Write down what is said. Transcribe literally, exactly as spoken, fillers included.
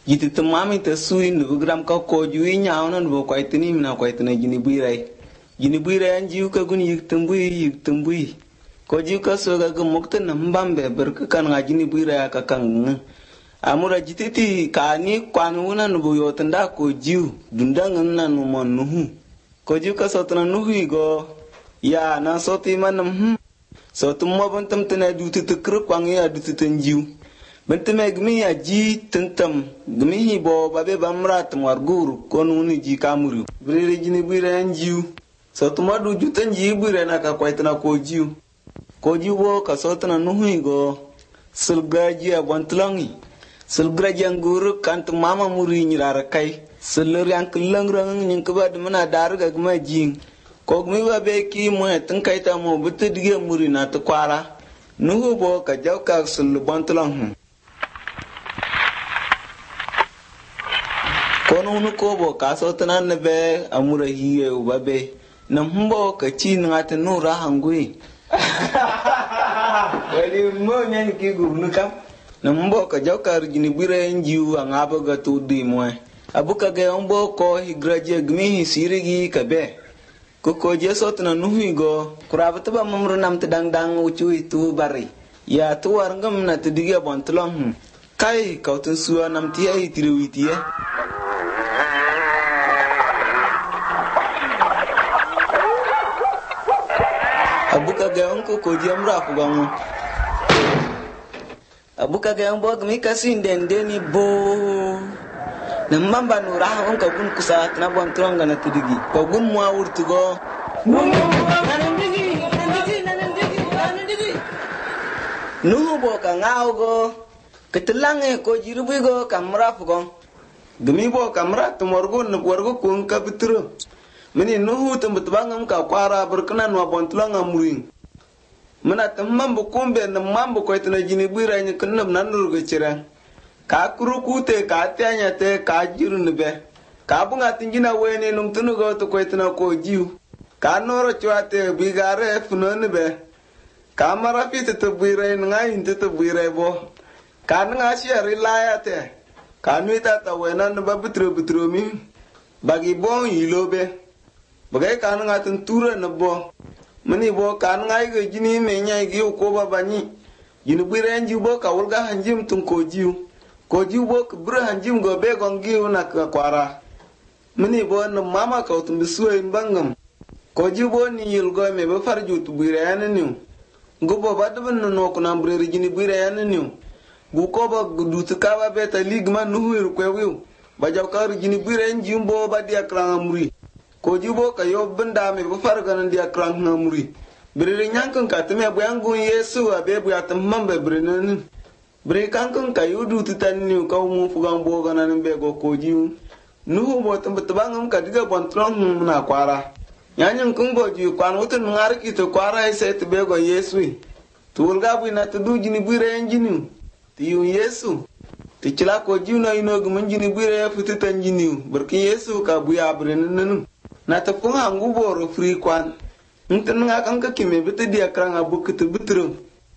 Jiti tamami ta sui nu gram ka ko juwi nyaaw nan bo ko itini mina ko itina jini buirai. Jini buirai an jiu ka gun yik tumbui yik tumbui. Ko jiu ka so ga gumukta na mbambe berka kan nga jini buirai ka kan. Amura jititi ka ni kwanu wuna nu bo yotanda ko jiu dundang na nu mon nuhu. Ko jiu ka sotna nuhu igo ya na soti manam hm. Sotu mo bantam tana dutu tukru kwang ya dutu tanjiu. Benteme gmi ya ji tentam gmi hi bo babe bamrat margur konuni ji kamuru brere jini buire anjiu so tuma du jutan ji buire na ka kwaitna ko jiu ko jiu bo ka sotna nuhi go sulgaji abantlangi sulgraji anguru kant mama muri nyirara kai sulur yang kelangrang nyin kebad mana darga gma jing ko gmi babe ki mo tan kaita mo butu dige muri na to kwara nuhu bo ka jaw ka sul bantlang kono nu ko bo ka so tanan ne be amura hiye u babe nam mbo ka ci ngata nu ra hangui wali mo nyen ki gurnu kam nam mbo ka jawkar jini bire njiu anga ba ga tu di mo abuka ga mbo ko higraje gmi sirigi ka be ko ko je so tanan nu higo kurabata ba mamru nam tedang dang ucu itu bari ya tu warngam na tedige bontlong kai kautun suwa nam tiya itiriwitiye abuka gayong ko ko diam ra ko gamo abuka gayong bo gmi kasin den deni bo namamba no ra on ka gun kusa na bon tronga na tidigi ko gun mo awurtu go nu bo ka ngao go ketlange ko jirubi go kamra fugon gmi bo kamra to morgo no borgo ko ka bitro mini nuhu tumbutbangam ka kwara burkana no bontulanga murin mana tamam bu kombe na mambo ko itna jini bira ni kunna nan rugo cira ka kuru kute ka tanya te ka jiru nbe ka bunga tinjina wene num tunu go to ko itna ko jiu ka noro chwate bigare funo nbe ka mara fit to bira ni ngai inte to bira bo ka nga shari layate ka nuita ta wena no babutro butro mi bagi bon yilobe bagai kan nga tun tura na bo mani bo kan nga ga jini me nya gi ko ba bani jini biren ji bo ka wulga hanjim tun ko jiu ko jiu bo ka bura hanjim go be gon gi na ka kwara mani bo na mama ka tun bisuwe bangam ko jiu bo ni yul go me ba farju tu biren ni go bo ba dubun no ko na bure jini biren ni bu ko ba dutu ka ba be ta ligma nu hu ko wi ba jaw ka jini biren ji bo ba dia kran muri ko jibo ka yo benda me bu farga nan dia kran na muri bire nyankan ka teme bu yangu yesu abe bu atam mambe bire nan bire kankan ka yudu tutan ni ka mu fugan bo ganan be go ko jiu nu bo tam tabangam ka diga bontron na kwara nyanyan kun go jiu kwan wutun ngar ki to kwara sai to be go yesu tulga bu na to du jini bire enjini ti yu yesu ti chila ko jiu na ino gumun jini bire futu tan jini barki yesu ka bu ya bire nan na ta kunga nguboro free kwan ntin nga kan ka kime bita dia kranga bukete bitrum